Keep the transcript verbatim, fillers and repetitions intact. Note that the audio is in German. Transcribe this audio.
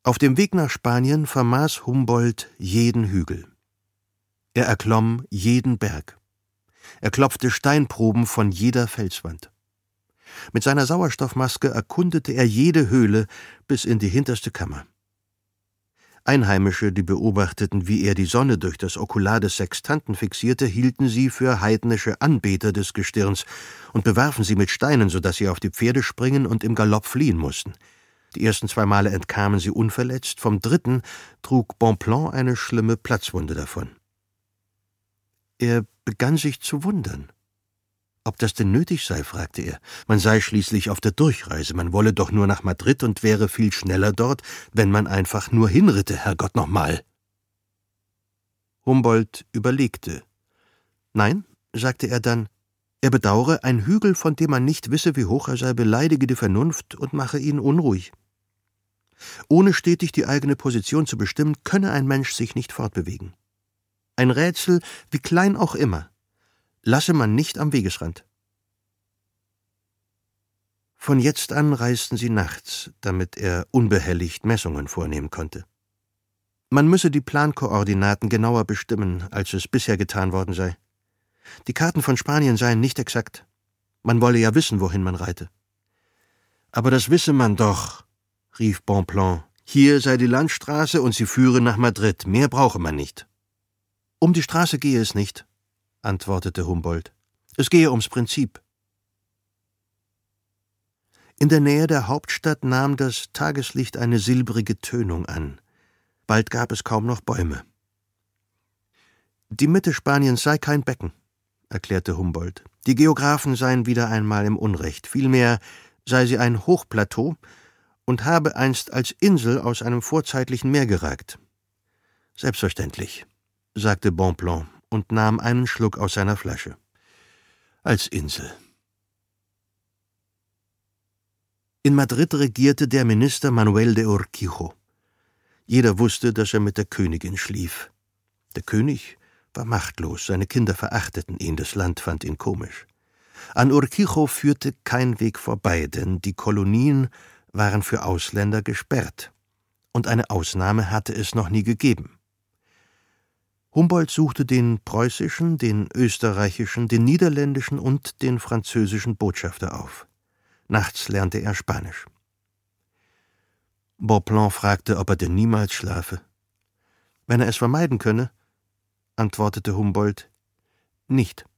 Auf dem Weg nach Spanien vermaß Humboldt jeden Hügel. Er erklomm jeden Berg. Er klopfte Steinproben von jeder Felswand. Mit seiner Sauerstoffmaske erkundete er jede Höhle bis in die hinterste Kammer. Einheimische, die beobachteten, wie er die Sonne durch das Okular des Sextanten fixierte, hielten sie für heidnische Anbeter des Gestirns und bewarfen sie mit Steinen, so dass sie auf die Pferde springen und im Galopp fliehen mussten. Die ersten zwei Male entkamen sie unverletzt, vom dritten trug Bonpland eine schlimme Platzwunde davon. Er begann sich zu wundern. Ob das denn nötig sei, fragte er. Man sei schließlich auf der Durchreise, man wolle doch nur nach Madrid und wäre viel schneller dort, wenn man einfach nur hinritte, Herrgott nochmal. Humboldt überlegte. Nein, sagte er dann, er bedauere, ein Hügel, von dem man nicht wisse, wie hoch er sei, beleidige die Vernunft und mache ihn unruhig. Ohne stetig die eigene Position zu bestimmen, könne ein Mensch sich nicht fortbewegen. Ein Rätsel, wie klein auch immer, lasse man nicht am Wegesrand. Von jetzt an reisten sie nachts, damit er unbehelligt Messungen vornehmen konnte. Man müsse die Plankoordinaten genauer bestimmen, als es bisher getan worden sei. Die Karten von Spanien seien nicht exakt. Man wolle ja wissen, wohin man reite. »Aber das wisse man doch«, rief Bonpland. »Hier sei die Landstraße und sie führe nach Madrid. Mehr brauche man nicht.« »Um die Straße gehe es nicht«, antwortete Humboldt. »Es gehe ums Prinzip.« In der Nähe der Hauptstadt nahm das Tageslicht eine silbrige Tönung an. Bald gab es kaum noch Bäume. »Die Mitte Spaniens sei kein Becken«, erklärte Humboldt. »Die Geographen seien wieder einmal im Unrecht. Vielmehr sei sie ein Hochplateau und habe einst als Insel aus einem vorzeitlichen Meer geragt.« »Selbstverständlich«, sagte Bonpland und nahm einen Schluck aus seiner Flasche. »Als Insel.« In Madrid regierte der Minister Manuel de Urquijo. Jeder wusste, dass er mit der Königin schlief. Der König war machtlos, seine Kinder verachteten ihn, das Land fand ihn komisch. An Urquijo führte kein Weg vorbei, denn die Kolonien waren für Ausländer gesperrt, und eine Ausnahme hatte es noch nie gegeben. Humboldt suchte den preußischen, den österreichischen, den niederländischen und den französischen Botschafter auf. Nachts lernte er Spanisch. Bonpland fragte, ob er denn niemals schlafe. Wenn er es vermeiden könne, antwortete Humboldt, nicht.